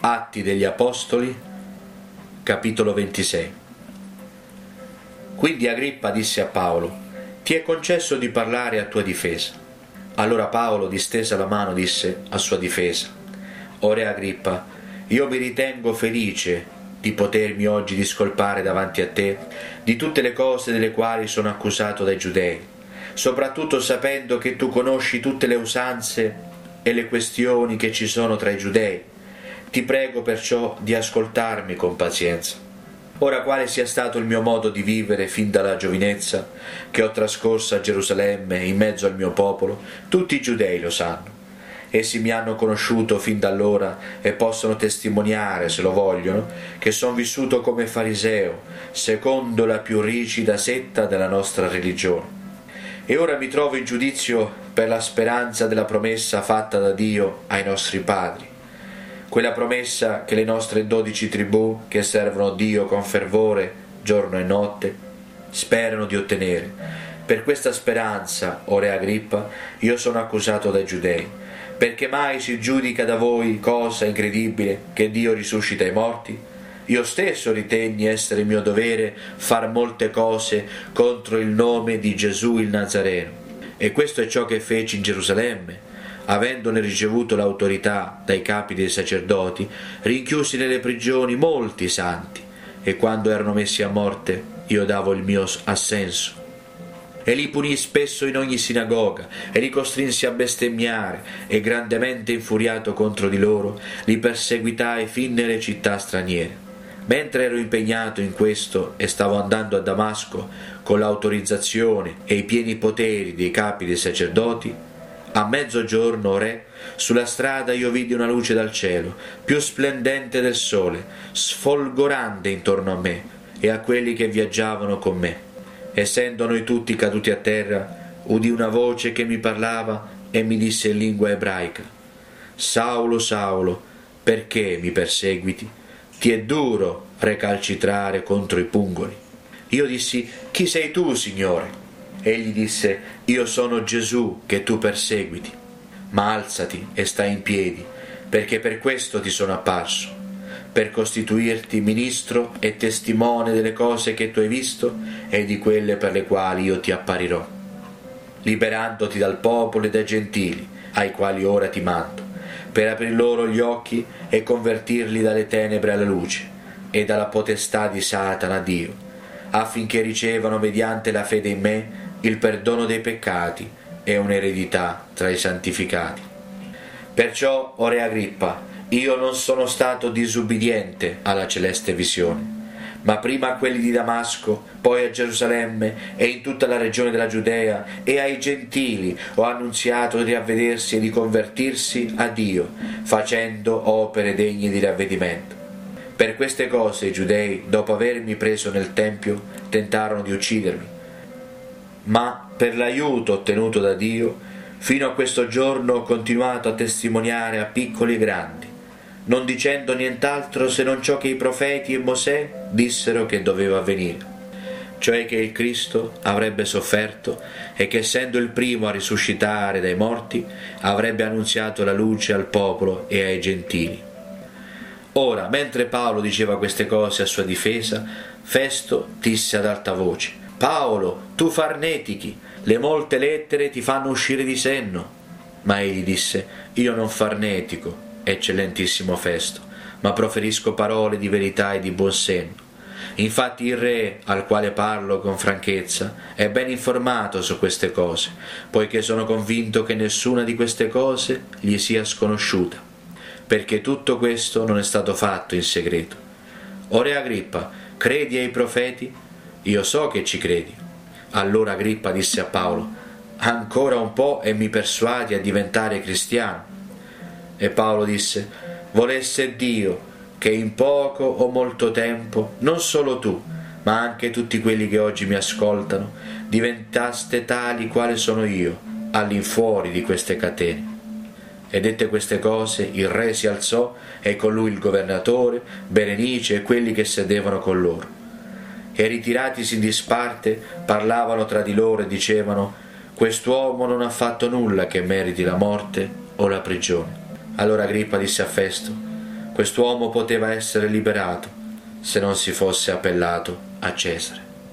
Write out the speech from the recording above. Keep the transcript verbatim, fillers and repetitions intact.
Atti degli Apostoli, capitolo ventisei. Quindi Agrippa disse a Paolo: «Ti è concesso di parlare a tua difesa». Allora Paolo, distesa la mano, disse a sua difesa: «O re Agrippa, io mi ritengo felice di potermi oggi discolpare davanti a te di tutte le cose delle quali sono accusato dai giudei, soprattutto sapendo che tu conosci tutte le usanze e le questioni che ci sono tra i giudei. Ti prego perciò di ascoltarmi con pazienza. Ora, quale sia stato il mio modo di vivere fin dalla giovinezza che ho trascorso a Gerusalemme in mezzo al mio popolo, tutti i giudei lo sanno. Essi mi hanno conosciuto fin da allora e possono testimoniare, se lo vogliono, che son vissuto come fariseo, secondo la più rigida setta della nostra religione. E ora mi trovo in giudizio per la speranza della promessa fatta da Dio ai nostri padri, quella promessa che le nostre dodici tribù, che servono Dio con fervore giorno e notte, sperano di ottenere. Per questa speranza, o re Agrippa, io sono accusato dai giudei, perché mai si giudica da voi cosa incredibile che Dio risuscita i morti? Io stesso ritenni essere mio dovere far molte cose contro il nome di Gesù il Nazareno, e questo è ciò che feci in Gerusalemme, avendone ricevuto l'autorità dai capi dei sacerdoti, rinchiusi nelle prigioni molti santi, e quando erano messi a morte io davo il mio assenso. E li punii spesso in ogni sinagoga, e li costrinsi a bestemmiare, e grandemente infuriato contro di loro, li perseguitai fin nelle città straniere. Mentre ero impegnato in questo e stavo andando a Damasco con l'autorizzazione e i pieni poteri dei capi dei sacerdoti, a mezzogiorno, re, sulla strada io vidi una luce dal cielo, più splendente del sole, sfolgorante intorno a me e a quelli che viaggiavano con me. Essendo noi tutti caduti a terra, udì una voce che mi parlava e mi disse in lingua ebraica: «Saulo, Saulo, perché mi perseguiti? Ti è duro recalcitrare contro i pungoli». Io dissi: «Chi sei tu, Signore?» Egli disse: «Io sono Gesù che tu perseguiti, ma alzati e stai in piedi, perché per questo ti sono apparso, per costituirti ministro e testimone delle cose che tu hai visto e di quelle per le quali io ti apparirò, liberandoti dal popolo e dai gentili, ai quali ora ti mando, per aprir loro gli occhi e convertirli dalle tenebre alla luce e dalla potestà di Satana a Dio, affinché ricevano mediante la fede in me il perdono dei peccati e un'eredità tra i santificati. Perciò, o re Agrippa, io non sono stato disubbidiente alla celeste visione, ma prima a quelli di Damasco, poi a Gerusalemme e in tutta la regione della Giudea e ai gentili ho annunziato di ravvedersi e di convertirsi a Dio, facendo opere degne di ravvedimento. Per queste cose i giudei, dopo avermi preso nel tempio, tentarono di uccidermi, ma per l'aiuto ottenuto da Dio, fino a questo giorno ho continuato a testimoniare a piccoli e grandi, non dicendo nient'altro se non ciò che i profeti e Mosè dissero che doveva avvenire, cioè che il Cristo avrebbe sofferto e che, essendo il primo a risuscitare dai morti, avrebbe annunziato la luce al popolo e ai gentili. Ora, mentre Paolo diceva queste cose a sua difesa, Festo disse ad alta voce: «Paolo, tu farnetichi, le molte lettere ti fanno uscire di senno». Ma egli disse: «Io non farnetico, eccellentissimo Festo, ma proferisco parole di verità e di buon senno. Infatti il re, al quale parlo con franchezza, è ben informato su queste cose, poiché sono convinto che nessuna di queste cose gli sia sconosciuta, perché tutto questo non è stato fatto in segreto. O re Agrippa, credi ai profeti? Io so che ci credi». Allora Agrippa disse a Paolo: «Ancora un po' e mi persuadi a diventare cristiano». E Paolo disse: «Volesse Dio che in poco o molto tempo, non solo tu, ma anche tutti quelli che oggi mi ascoltano, diventaste tali quale sono io, all'infuori di queste catene». E dette queste cose, il re si alzò e con lui il governatore, Berenice e quelli che sedevano con loro. E ritiratisi in disparte parlavano tra di loro e dicevano: «Quest'uomo non ha fatto nulla che meriti la morte o la prigione». Allora Agrippa disse a Festo: Quest'uomo poteva essere liberato se non si fosse appellato a Cesare.